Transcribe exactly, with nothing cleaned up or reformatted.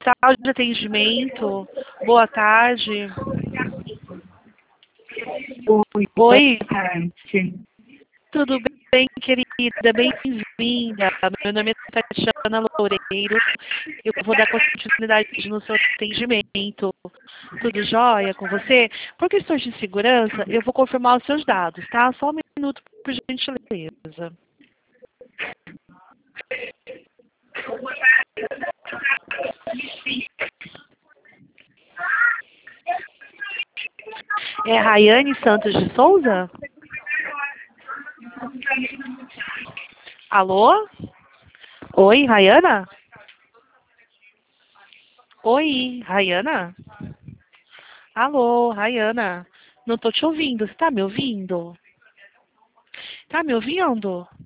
Central de Atendimento. Boa tarde. Oi, boa Oi, tarde. tudo bem, querida? Bem-vinda. Meu nome é Tatiana Loureiro. Eu vou dar continuidade no seu atendimento. Tudo jóia com você? Por questões de segurança, eu vou confirmar os seus dados, tá? Só um minuto, por gentileza. É Rayane Santos de Souza? Alô? Oi, Rayana? Oi, Rayana? Alô, Rayana? Não tô te ouvindo. Você tá me ouvindo? Tá me ouvindo?